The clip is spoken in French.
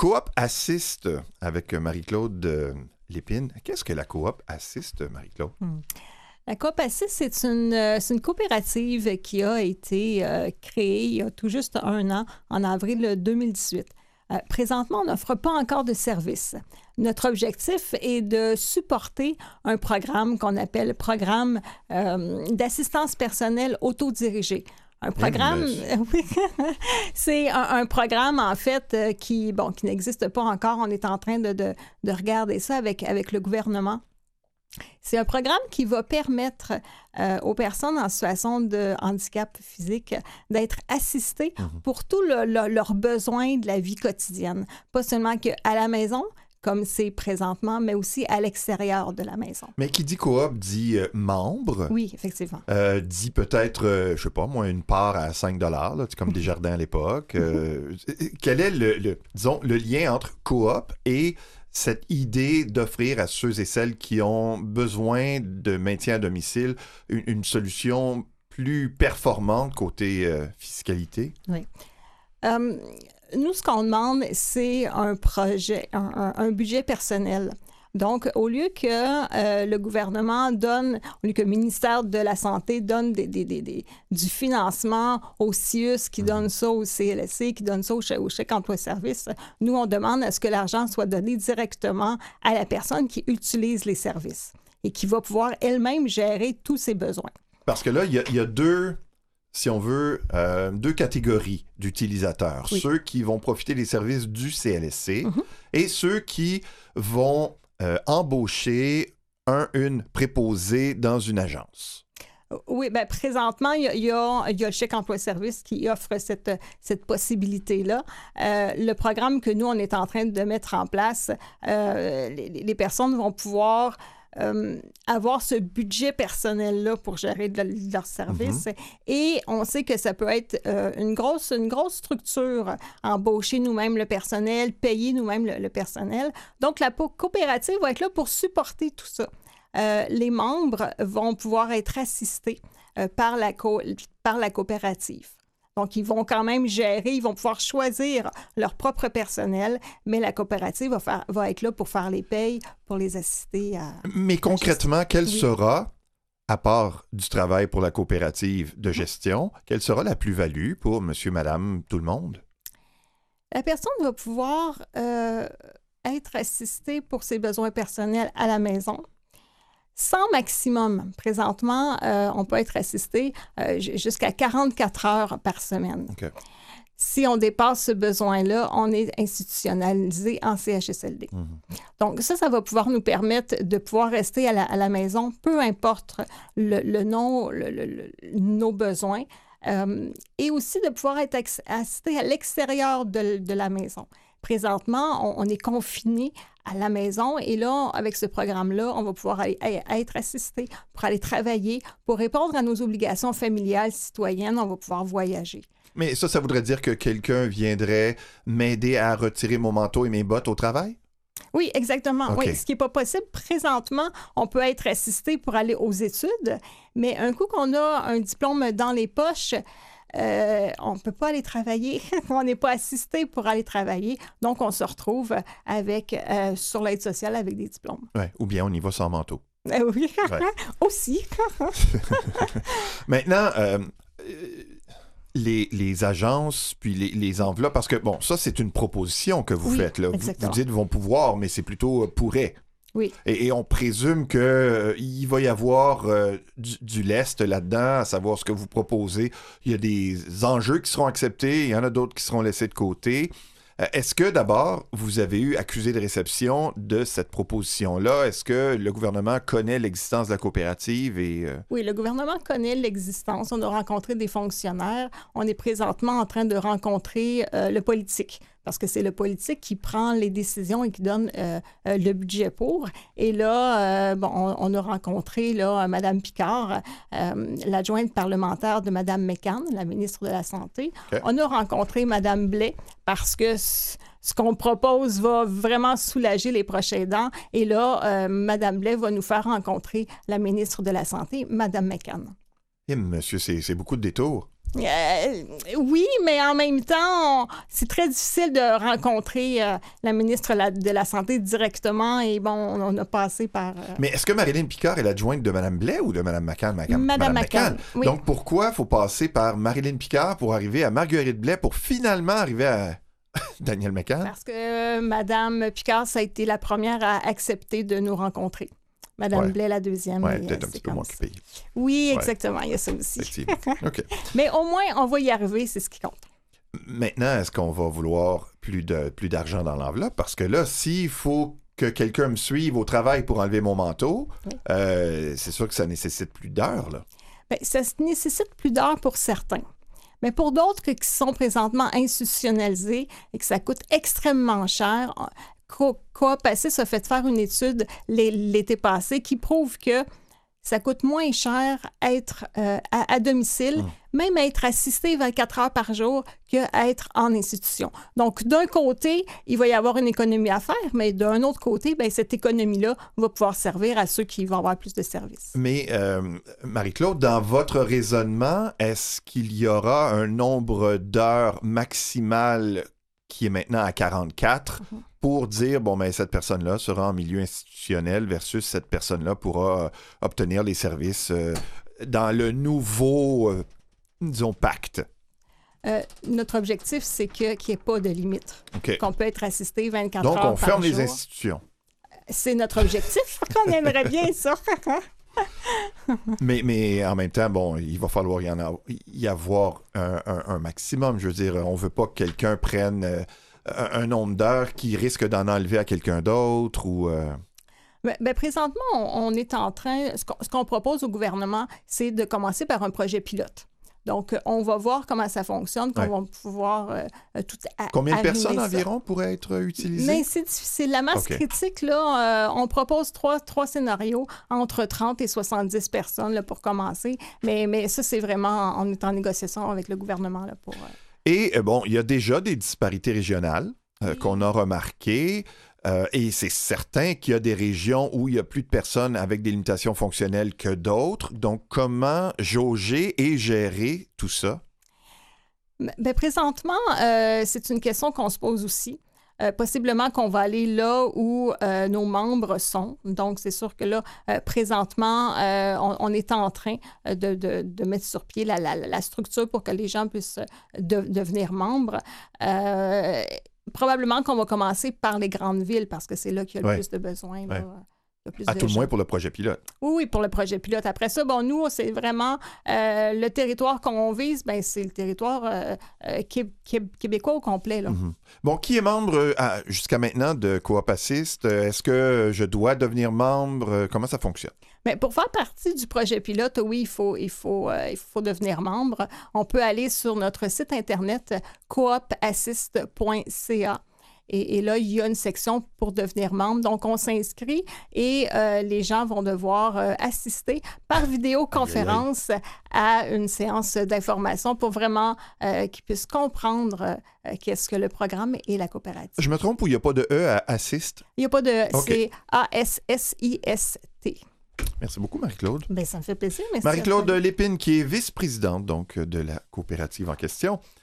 Coop Assist avec Marie-Claude Lépine. Qu'est-ce que la Coop Assist, Marie-Claude? La Coop Assist, c'est une coopérative qui a été créée il y a tout juste 1 an, en avril 2018. Présentement, on n'offre pas encore de service. Notre objectif est de supporter un programme qu'on appelle programme d'assistance personnelle autodirigée. Un programme, oui, c'est un programme, en fait, qui n'existe pas encore. On est en train de regarder ça avec le gouvernement. C'est un programme qui va permettre aux personnes en situation de handicap physique d'être assistées pour tous leurs besoins de la vie quotidienne. Pas seulement à la maison, comme c'est présentement, mais aussi à l'extérieur de la maison. Mais qui dit coop dit membre. Oui, effectivement. Dit peut-être, je sais pas moi, une part à 5 $, là, comme Desjardins à l'époque. Quel est le lien entre coop et cette idée d'offrir à ceux et celles qui ont besoin de maintien à domicile une solution plus performante côté fiscalité? Oui. Nous, ce qu'on demande, c'est un projet, un budget personnel. Donc, au lieu que le gouvernement donne, au lieu que le ministère de la Santé donne du financement au CIUS, qui donne ça au CLSC, qui donne ça au chèque emploi-service, nous, on demande à ce que l'argent soit donné directement à la personne qui utilise les services et qui va pouvoir elle-même gérer tous ses besoins. Parce que là, il y a deux, si on veut, deux catégories d'utilisateurs. Oui. Ceux qui vont profiter des services du CLSC et ceux qui vont embaucher une préposée dans une agence. Oui, bien présentement, il y a le chèque emploi-service qui offre cette possibilité-là. Le programme que nous, on est en train de mettre en place, les personnes vont pouvoir avoir ce budget personnel-là pour gérer leurs services. Et on sait que ça peut être une grosse structure, embaucher nous-mêmes le personnel, payer nous-mêmes le personnel. Donc, la coopérative va être là pour supporter tout ça. Les membres vont pouvoir être assistés par la coopérative. Donc, ils vont quand même gérer, ils vont pouvoir choisir leur propre personnel, mais la coopérative va être là pour faire les payes, pour les assister à... Mais concrètement, quelle sera, à part du travail pour la coopérative de gestion, quelle sera la plus-value pour monsieur, madame, tout le monde? La personne va pouvoir être assistée pour ses besoins personnels à la maison. 100 maximum. Présentement, on peut être assisté jusqu'à 44 heures par semaine. Okay. Si on dépasse ce besoin-là, on est institutionnalisé en CHSLD. Donc, ça va pouvoir nous permettre de pouvoir rester à la maison, peu importe nos besoins, et aussi de pouvoir être assisté à l'extérieur de la maison. Présentement, on est confiné à la maison et là, avec ce programme-là, on va pouvoir être assisté pour aller travailler, pour répondre à nos obligations familiales, citoyennes, on va pouvoir voyager. Mais ça voudrait dire que quelqu'un viendrait m'aider à retirer mon manteau et mes bottes au travail? Oui, exactement. Okay. Oui, ce qui n'est pas possible. Présentement, on peut être assisté pour aller aux études, mais un coup qu'on a un diplôme dans les poches, on ne peut pas aller travailler. On n'est pas assisté pour aller travailler. Donc, on se retrouve sur l'aide sociale avec des diplômes. Ouais, ou bien on y va sans manteau. Oui, aussi. Maintenant, les agences, puis les enveloppes, parce que, bon, ça, c'est une proposition que vous faites. Là. Vous dites vont pouvoir, mais c'est plutôt pourraient. Oui. Et on présume qu'il va y avoir du lest là-dedans, à savoir ce que vous proposez. Il y a des enjeux qui seront acceptés, il y en a d'autres qui seront laissés de côté. Est-ce que, d'abord, vous avez eu accusé de réception de cette proposition-là? Est-ce que le gouvernement connaît l'existence de la coopérative? Oui, le gouvernement connaît l'existence. On a rencontré des fonctionnaires. On est présentement en train de rencontrer le politique, parce que c'est le politique qui prend les décisions et qui donne le budget pour. Et là, on a rencontré Mme Picard, l'adjointe parlementaire de Mme McCann, la ministre de la Santé. Okay. On a rencontré Mme Blais parce que ce qu'on propose va vraiment soulager les proches aidants. Et là, Mme Blais va nous faire rencontrer la ministre de la Santé, Mme McCann. Eh, monsieur, c'est beaucoup de détours. Oui, mais en même temps, c'est très difficile de rencontrer la ministre de la Santé directement. Et bon, on a passé par... Mais est-ce que Marilyn Picard est l'adjointe de Mme Blais ou de Mme McCann? Mme McCann, oui. Donc, pourquoi il faut passer par Marilyn Picard pour arriver à Marguerite Blais pour finalement arriver à Daniel McCann? Parce que Mme Picard, ça a été la première à accepter de nous rencontrer. Mme Blais, la deuxième. Oui, peut-être un petit peu moins occupée. Oui, exactement, il y a ça aussi. Effectivement. OK. Mais au moins, on va y arriver, c'est ce qui compte. Maintenant, est-ce qu'on va vouloir plus d'argent dans l'enveloppe? Parce que là, s'il faut que quelqu'un me suive au travail pour enlever mon manteau, c'est sûr que ça nécessite plus d'heures, là. Bien, ça nécessite plus d'heures pour certains. Mais pour d'autres qui sont présentement institutionnalisés et que ça coûte extrêmement cher, Coop Assis a fait faire une étude l'été passé qui prouve que ça coûte moins cher être à domicile, même être assisté 24 heures par jour, qu'être en institution. Donc, d'un côté, il va y avoir une économie à faire, mais d'un autre côté, bien, cette économie-là va pouvoir servir à ceux qui vont avoir plus de services. Mais, Marie-Claude, dans votre raisonnement, est-ce qu'il y aura un nombre d'heures maximal qui est maintenant à 44 pour dire, bon, ben, cette personne-là sera en milieu institutionnel versus cette personne-là pourra obtenir les services dans le nouveau, disons, pacte? Notre objectif, c'est qu'il n'y ait pas de limite. Okay. Qu'on peut être assisté 24 heures par par jour. Donc, on ferme les jour. institutions. C'est notre objectif. On aimerait bien ça. mais en même temps, bon, il va falloir y avoir un maximum. Je veux dire, on ne veut pas que quelqu'un prenne un nombre d'heures qui risque d'en enlever à quelqu'un d'autre ou... Ben, présentement, on est en train... Ce qu'on propose au gouvernement, c'est de commencer par un projet pilote. Donc, on va voir comment ça fonctionne, qu'on va pouvoir tout Combien de personnes environ pourraient être utilisées? Mais c'est difficile. La masse critique, là, on propose trois scénarios entre 30 et 70 personnes là, pour commencer. Mais ça, c'est vraiment... On est en négociation avec le gouvernement là, pour... Et bon, il y a déjà des disparités régionales qu'on a remarquées. Et c'est certain qu'il y a des régions où il y a plus de personnes avec des limitations fonctionnelles que d'autres. Donc, comment jauger et gérer tout ça? Bien, présentement, c'est une question qu'on se pose aussi. Possiblement qu'on va aller là où nos membres sont. Donc, c'est sûr que là, présentement, on est en train de mettre sur pied la structure pour que les gens puissent devenir membres. Probablement qu'on va commencer par les grandes villes parce que c'est là qu'il y a le plus de besoins. Là, à tout le moins pour le projet pilote. Oui, pour le projet pilote. Après ça, bon, nous, c'est vraiment le territoire qu'on vise, ben, c'est le territoire québécois au complet. Là. Mm-hmm. Bon, qui est membre jusqu'à maintenant de Coop Assist? Est-ce que je dois devenir membre? Comment ça fonctionne? Bien, pour faire partie du projet pilote, oui, il faut devenir membre. On peut aller sur notre site Internet coopassist.ca. Et là, il y a une section pour devenir membre. Donc, on s'inscrit et les gens vont devoir assister par vidéoconférence à une séance d'information pour vraiment qu'ils puissent comprendre qu'est-ce que le programme et la coopérative. Je me trompe ou il n'y a pas de E à assist? Il n'y a pas de... C'est ASSIST. Merci beaucoup, Marie-Claude. Bien, ça me fait plaisir. Merci. Marie-Claude Lépine, qui est vice-présidente donc, de la coopérative en question.